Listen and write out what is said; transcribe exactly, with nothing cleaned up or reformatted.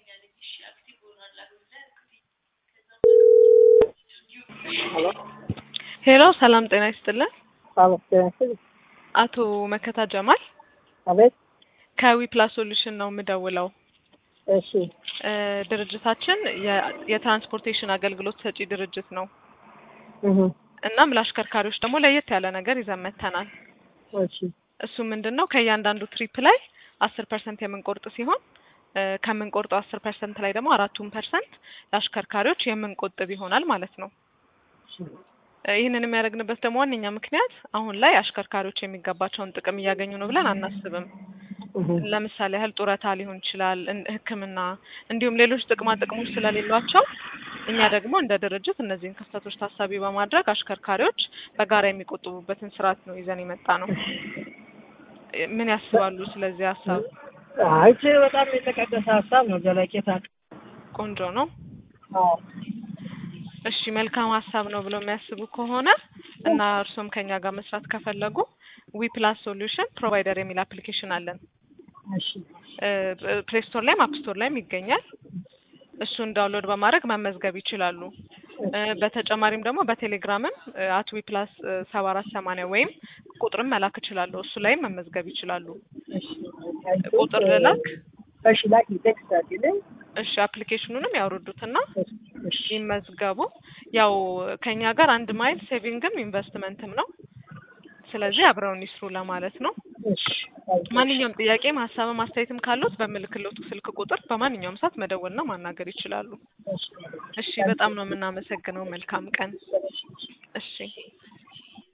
Hello? ሄሎ ሰላም ጤና ይስጥልን። Hello, Sir. አቶ መከታ ጀማል አቤት። ከዊፕላስ ሶሉሽን ነው የምደውለው። እሺ። እ ድርጅታችን የ- የትራንስፖርቴሽን አገልግሎት ሰጪ ድርጅት ነው። እህ እናም ለአሽከርካሪዎች ደግሞ ለየት ያለ ነገር ይዘን መጥተናል። እሺ። እሱ ምንድነው ከእያንዳንዱ ትሪፕ ላይ አስር ፐርሰንት የምንቆርጥ ሲሆን እ ከምንቆርጠው አስር ፐርሰንት ላይ ደግሞ አራቱን ፐርሰንት ለአሽከርካሪዎች የምንቆጥብ ይሆናል ማለት ነው። እ ይህንን የሚያደርግንበት ደግሞ ዋነኛ ምክንያት አሁን ላይ አሽከርካሪዎች የሚገባቸውን ጥቅም እያገኙ ነው ብለን አናስብም። እህ ለምሳሌ ያህል ጡረታ ሊሆን ይችላል፣ እን- ሕክምና እንዲሁም ሌሎች ጥቅማ ጥቅሞች ስለሌሏቸው እኛ ደግሞ እንደ ድርጅት እነዚህን ክፍተቶች ታሳቢ በማድረግ አሽከርካሪዎች በጋራ የሚቆጥቡበትን ስርዓት ነው ይዘን የመጣ ነው። እ ምን ያስባሉ ስለዚህ ሀሳብ? አይ ይሄ በጣም የተቀደሰ ሀሳብ ነው። ዘለቄታ ቆንጆ ነው። አዎ። እሺ መልካም ሀሳብ ነው ብለው የሚያስቡ ከሆነ እና እርሶም ከኛ ጋር መስራት ከፈለጉ ዊፕላስ ሶሉሽን ፕሮቫይደር የሚል አፕሊኬሽን አለን። እሺ። ፕሌይ ስቶር ላይም አፕ ስቶር ላይም ይገኛል። እሱን ዳውንሎድ በማድረግ መመዝገብ ይችላሉ። እ በተጨማሪም ደግሞ በቴሌግራምም አት ዊፕላስ ሰባ አራት ሰማንያ ወይም ቁጥርም መላክ ይችላሉ። እሱ ላይም መመዝገብ ይችላሉ። እሺ። ቁጥር ልላክ? እሺ ላኪ ቴክስት አድርጊልኝ። እሺ አፕሊኬሽኑንም ያውርዱትና እሺ። ይመዝገቡ። ያው ከኛ ጋር አንድ ማይል ሴቪንግም ኢንቨስትመንትም ነው። ስለዚህ አብረውን ይስሩ ለማለት ነው። እሺ። ማንኛውም ጥያቄም ሀሳብም አስተያየትም ካሉት በምልክሎት ስልክ ቁጥር በማንኛውም ሰዓት መደወልና ማናገር ይችላሉ። እሺ። እሺ በጣም ነው የምናመሰግነው። መልካም ቀን። እሺ